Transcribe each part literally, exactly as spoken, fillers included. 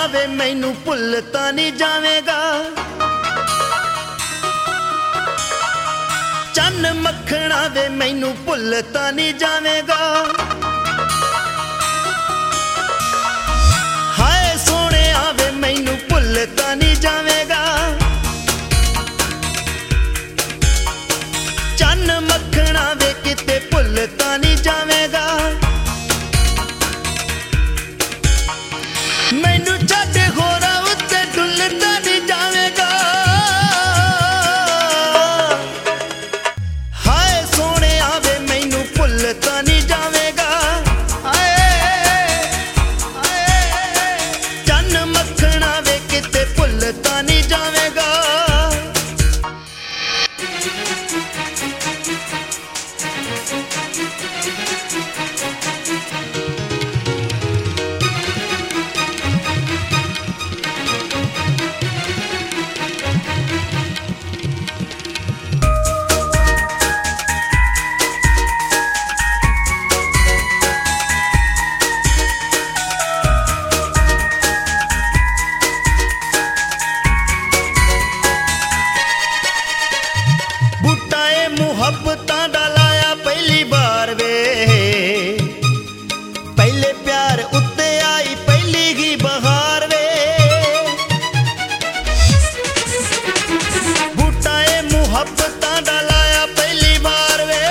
वे मैनू भुल तां नहीं जावेगा। चन्न मखना वे मैनू भुल तां नहीं जावेगा। हाय सोने वे मैनू भुल तां नहीं जावेगा। चन्न मखना वे किते भुल तां नहीं जावेगा। मैनू छड्ड होरा उत्ते डुल तां नहीं जावेगा। हाय सोने वे मैनू भुल तां नहीं जावेगा। चन्न मखना वे किते भुल तां नहीं जावेगा। मुहब्बतां दा लाया पहली बार वे। पहले प्यार उत्ते आई पहली ही बहार वे। बूटा ए मुहब्बतां दा लाया पहली बार वे।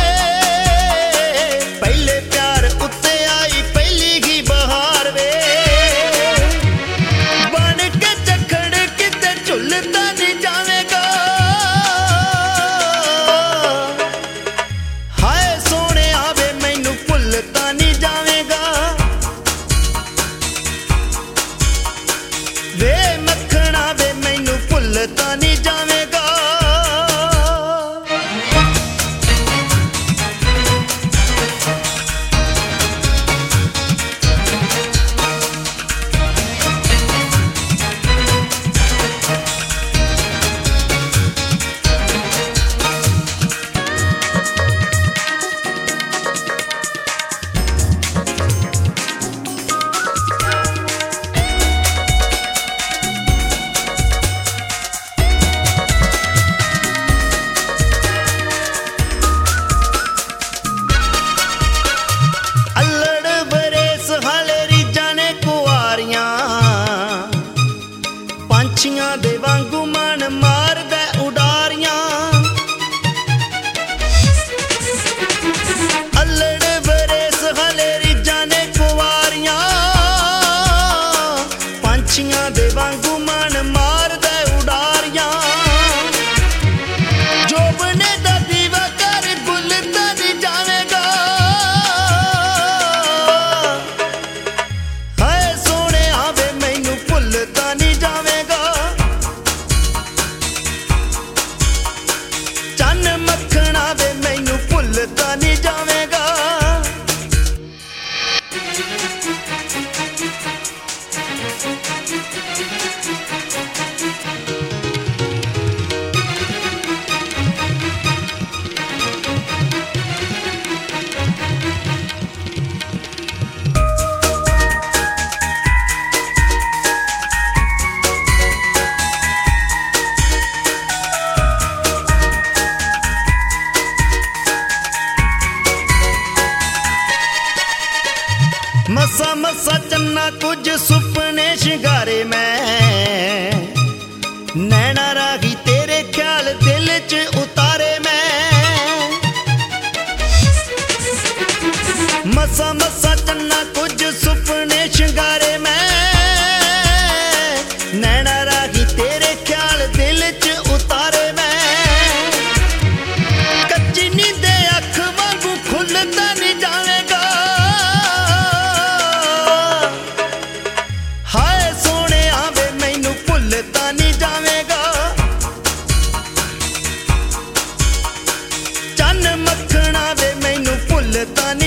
पहले प्यार उत्ते आई पहली ही बहार वे। बन के चखड़ किते झुलता नहीं जावेगा। वे मखना वे मैनू भुल तां नहीं जावेगा। पंछियां दे वांगू मन मारदा उडारियां। अल्लड़ बरेस हले रिजां ने कुवारियां। पंछियां दे वांगू मन मारदा उडारियां। जोबने दा दीवा कर गुल तां नहीं जावेगा। हाय सोने वे मैनू भुल तां नहीं जावेगा। चन्न मखना वे मैनू भुल तां नहीं जावेगा। मसा मसा चन्ना कुछ सुपने शिंगारे मैं। नैना राही तेरे ख्याल दिल च उतारे मैं। मसा मसा चन्ना कुछ सुपने शिंगारे मैं। नैना राही तेरे ख्याल दिल च उतारे मैं। कच्ची नींदे अख वांगू खुलता नहीं जावेगा। हाय सोने वे मैनू भुल तां नहीं जावेगा। चन्न मखना वे मैनू भुल तां